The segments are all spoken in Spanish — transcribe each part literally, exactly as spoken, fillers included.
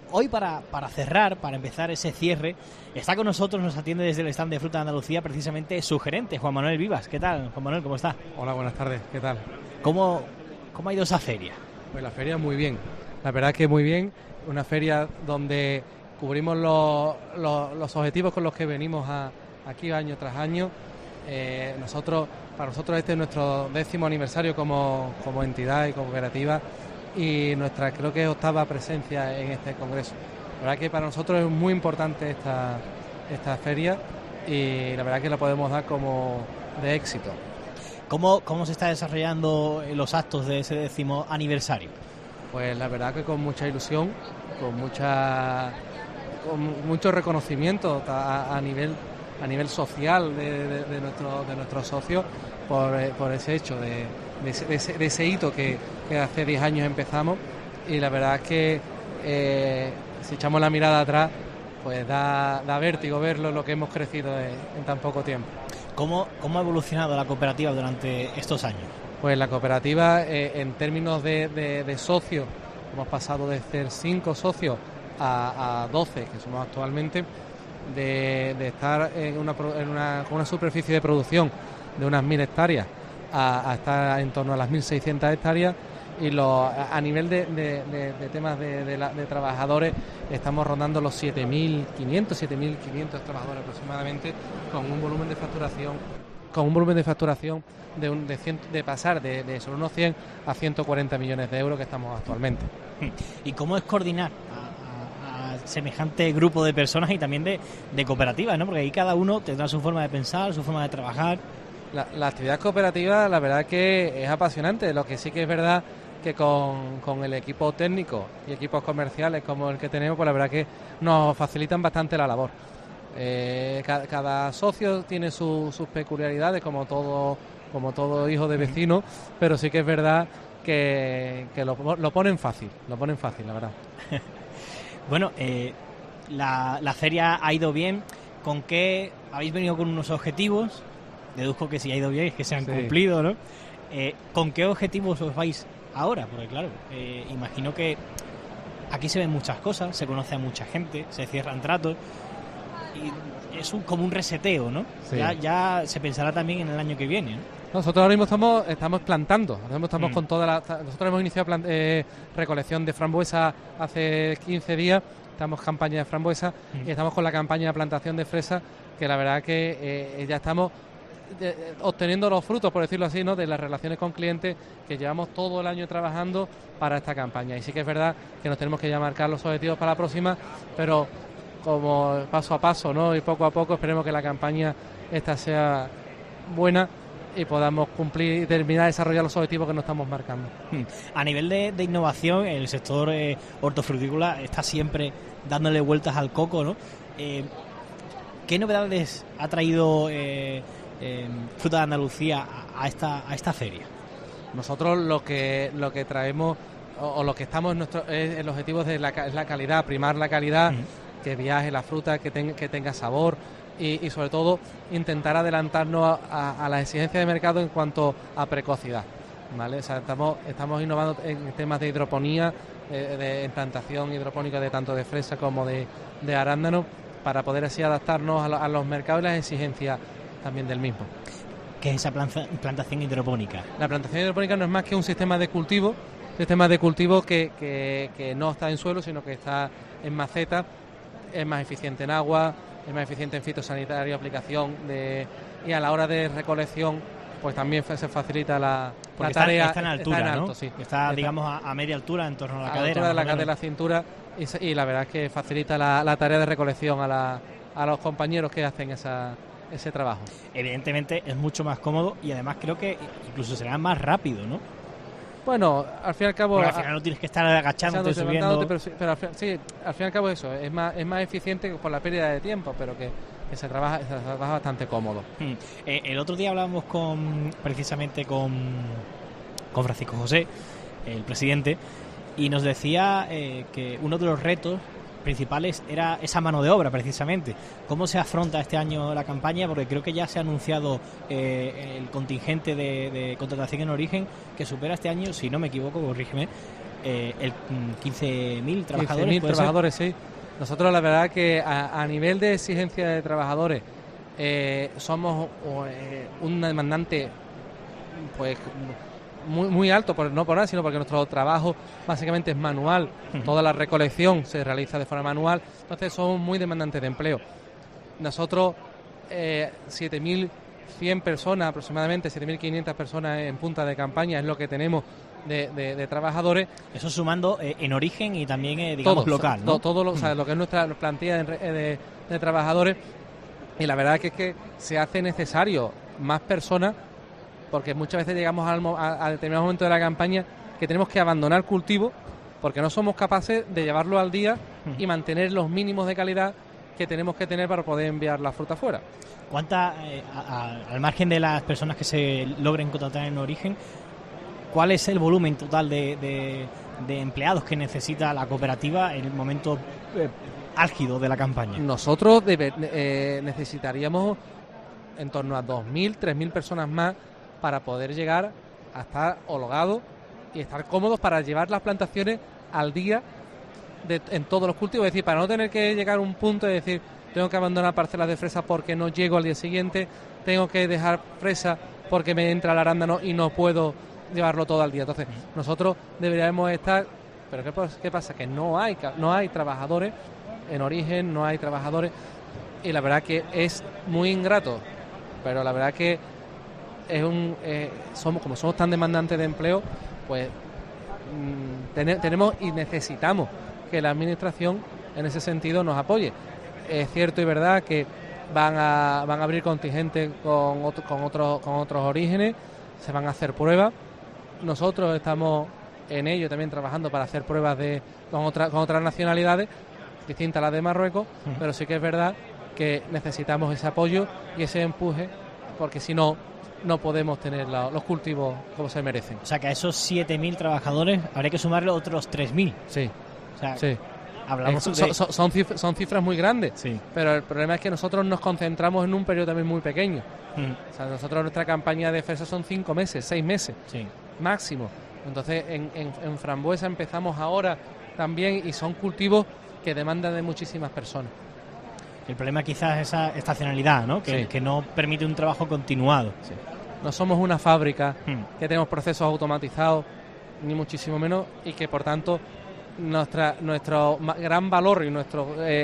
hoy para, para cerrar, para empezar ese cierre, está con nosotros, nos atiende desde el stand de Fruta de Andalucía precisamente su gerente, Juan Manuel Vivas. ¿Qué tal, Juan Manuel? ¿Cómo está? Hola, buenas tardes. ¿Qué tal? ¿Cómo, cómo ha ido esa feria? Pues la feria muy bien. La verdad que muy bien. Una feria donde cubrimos los, los, los objetivos con los que venimos a, aquí año tras año. Eh, nosotros, para nosotros este es nuestro décimo aniversario como, como entidad y como cooperativa y nuestra creo que es octava presencia en este congreso. La verdad que para nosotros es muy importante esta, esta feria y la verdad que la podemos dar como de éxito. ¿Cómo, cómo se está desarrollando los actos de ese décimo aniversario? Pues la verdad que con mucha ilusión, con mucha con mucho reconocimiento a, a nivel a nivel social de, de, de, nuestro, de nuestros socios por, por ese hecho, de, de, ese, de, ese, de ese hito que, que hace diez años empezamos y la verdad es que eh, si echamos la mirada atrás pues da, da vértigo verlo lo que hemos crecido en, en tan poco tiempo. ¿Cómo, ¿Cómo ha evolucionado la cooperativa durante estos años? Pues la cooperativa eh, en términos de, de, de socios hemos pasado de ser cinco socios a, a doce que somos actualmente. De, de estar en una, en una, con una superficie de producción de unas mil hectáreas a, a estar en torno a las mil seiscientas hectáreas y lo, a, a nivel de, de, de, de temas de, de, la, de trabajadores estamos rondando los siete mil quinientos, siete mil quinientos trabajadores aproximadamente con un volumen de facturación con un volumen de facturación de, un, de, cien, de pasar de, de sobre unos cien a ciento cuarenta millones de euros que estamos actualmente. ¿Y cómo es coordinar semejante grupo de personas y también de, de cooperativas, ¿no? Porque ahí cada uno tendrá su forma de pensar, su forma de trabajar? La, la actividad cooperativa, la verdad que es apasionante. Lo que sí que es verdad que con, con el equipo técnico y equipos comerciales como el que tenemos, pues la verdad que nos facilitan bastante la labor. Eh, cada, cada socio tiene su, sus peculiaridades, como todo, como todo hijo de vecino, pero sí que es verdad que, que lo, lo ponen fácil, lo ponen fácil, la verdad. Bueno, eh, la, la feria ha ido bien. ¿Con qué habéis venido con unos objetivos? Deduzco que si ha ido bien es que se han sí. cumplido, ¿no? Eh, ¿Con qué objetivos os vais ahora? Porque claro, eh, imagino que aquí se ven muchas cosas, se conoce a mucha gente, se cierran tratos y es un, como un reseteo, ¿no? Sí. Ya, ya se pensará también en el año que viene, ¿no? Nosotros ahora mismo estamos, estamos plantando, ahora mismo estamos mm. con toda la, nosotros hemos iniciado plant, eh, recolección de frambuesa hace quince días, estamos campaña de frambuesa mm. y estamos con la campaña de plantación de fresa, que la verdad que eh, ya estamos eh, obteniendo los frutos, por decirlo así, ¿no? De las relaciones con clientes que llevamos todo el año trabajando para esta campaña. Y sí que es verdad que nos tenemos que ya marcar los objetivos para la próxima, pero como paso a paso, ¿no? Y poco a poco esperemos que la campaña esta sea buena y podamos cumplir y terminar de desarrollar los objetivos que nos estamos marcando. A nivel de, de innovación, el sector eh, hortofrutícola está siempre dándole vueltas al coco, ¿no? Eh, ¿Qué novedades ha traído eh, eh, Fruta de Andalucía a, a, esta, a esta feria? Nosotros lo que lo que traemos o, o lo que estamos en nuestro es el objetivo de la, es la calidad, primar la calidad, uh-huh. que viaje la fruta, que, ten, que tenga sabor. Y, y sobre todo intentar adelantarnos a, a, a las exigencias de mercado en cuanto a precocidad, ¿vale? O sea, estamos, estamos innovando en temas de hidroponía, de, de plantación hidropónica de tanto de fresa como de, de arándano, para poder así adaptarnos a, lo, a los mercados y las exigencias también del mismo. ¿Qué es esa planta, plantación hidropónica? La plantación hidropónica no es más que un sistema de cultivo, sistema de cultivo que, que, que no está en suelo, sino que está en maceta, es más eficiente en agua, es más eficiente en fitosanitario, aplicación de y a la hora de recolección pues también se facilita la, la está, tarea. Está en altura, está en alto, ¿no? Sí. Está, está, digamos, a, a media altura en torno a la a cadera. A la altura de la cadera, la cintura y, y la verdad es que facilita la, la tarea de recolección a, la, a los compañeros que hacen esa, ese trabajo. Evidentemente es mucho más cómodo y además creo que incluso será más rápido, ¿no? Bueno, al fin y al cabo... Porque al final no tienes que estar agachándote, subiendo... Pero, pero al fin, sí, al fin y al cabo eso, es más, es más eficiente por la pérdida de tiempo, pero que, que se, trabaja, se trabaja bastante cómodo. Hmm. Eh, el otro día hablábamos con precisamente con, con Francisco José, el presidente, y nos decía eh, que uno de los retos principales era esa mano de obra, precisamente. ¿Cómo se afronta este año la campaña? Porque creo que ya se ha anunciado eh, el contingente de, de contratación en origen, que supera este año, si no me equivoco, corrígeme, eh, el quince mil trabajadores. quince mil trabajadores, sí. Nosotros la verdad que a, a nivel de exigencia de trabajadores eh, somos eh, un demandante pues muy muy alto, por, no por nada, sino porque nuestro trabajo básicamente es manual. Uh-huh. Toda la recolección se realiza de forma manual, entonces somos muy demandantes de empleo. Nosotros eh, siete mil cien personas aproximadamente, siete mil quinientas personas en punta de campaña es lo que tenemos de, de, de trabajadores. Eso sumando eh, en origen y también, eh, digamos, todo, local, ¿no? Todo, todo lo, o sea, lo que es nuestra plantilla de, de, de trabajadores. Y la verdad es que, es que se hace necesario más personas, porque muchas veces llegamos al, a, a determinado momento de la campaña que tenemos que abandonar cultivo porque no somos capaces de llevarlo al día y mantener los mínimos de calidad que tenemos que tener para poder enviar la fruta fuera. ¿Cuánta, eh, a, a, al margen de las personas que se logren contratar en origen, cuál es el volumen total de, de, de empleados que necesita la cooperativa en el momento eh, álgido de la campaña? Nosotros debe, eh, necesitaríamos en torno a dos mil, tres mil personas más para poder llegar a estar holgados y estar cómodos para llevar las plantaciones al día de, en todos los cultivos. Es decir, para no tener que llegar a un punto de decir, tengo que abandonar parcelas de fresa porque no llego al día siguiente, tengo que dejar fresa porque me entra el arándano y no puedo llevarlo todo al día. Entonces, nosotros deberíamos estar... Pero ¿qué, qué pasa? Que no hay, no hay trabajadores en origen, no hay trabajadores, y la verdad que es muy ingrato, pero la verdad que es un eh, somos como somos tan demandantes de empleo, pues mmm, ten, tenemos y necesitamos que la administración en ese sentido nos apoye. Es cierto y verdad que van a van a abrir contingentes con otro, con otros con otros orígenes, se van a hacer pruebas. Nosotros estamos en ello también trabajando para hacer pruebas de con otra, con otras nacionalidades distintas a las de Marruecos, uh-huh. Pero sí que es verdad que necesitamos ese apoyo y ese empuje, porque si no no podemos tener la, los cultivos como se merecen. O sea que a esos siete mil trabajadores habría que sumarle otros tres mil. Sí, o sea, sí. Hablamos eh, de... son, son, cifras, son cifras muy grandes, sí. Pero el problema es que nosotros nos concentramos en un periodo también muy pequeño. Mm. O sea, nosotros nuestra campaña de fresa son cinco meses, seis meses, sí. Máximo. Entonces en, en, en frambuesa empezamos ahora también y son cultivos que demandan de muchísimas personas. El problema quizás es esa estacionalidad, ¿no? Que, sí. que no permite un trabajo continuado. Sí. No somos una fábrica mm. que tenemos procesos automatizados, ni muchísimo menos, y que por tanto nuestra nuestro gran valor y nuestro eh,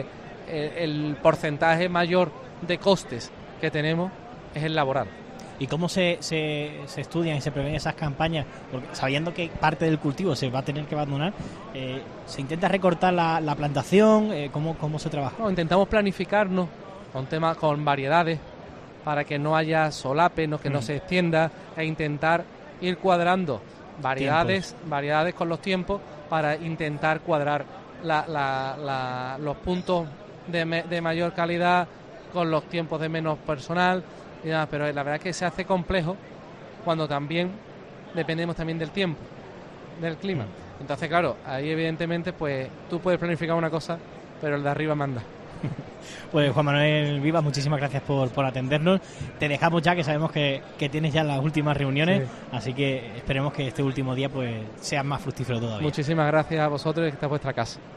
el porcentaje mayor de costes que tenemos es el laboral. ¿Y cómo se, se, se estudian y se prevén esas campañas? Porque sabiendo que parte del cultivo se va a tener que abandonar, eh, ¿se intenta recortar la, la plantación? Eh, ¿cómo, ¿Cómo se trabaja? No, intentamos planificarnos con temas, con variedades, para que no haya solape, no, que mm. no se extienda, e intentar ir cuadrando variedades, tiempos. variedades con los tiempos para intentar cuadrar la, la, la, los puntos de, me, de mayor calidad con los tiempos de menos personal. Y nada, pero la verdad es que se hace complejo cuando también dependemos también del tiempo, del clima. Entonces, claro, ahí evidentemente pues tú puedes planificar una cosa, pero el de arriba manda. Pues Juan Manuel Vivas, muchísimas gracias por, por atendernos. Te dejamos ya, que sabemos que, que tienes ya las últimas reuniones, sí. Así que esperemos que este último día pues sea más fructífero todavía. Muchísimas gracias a vosotros y que esta es vuestra casa.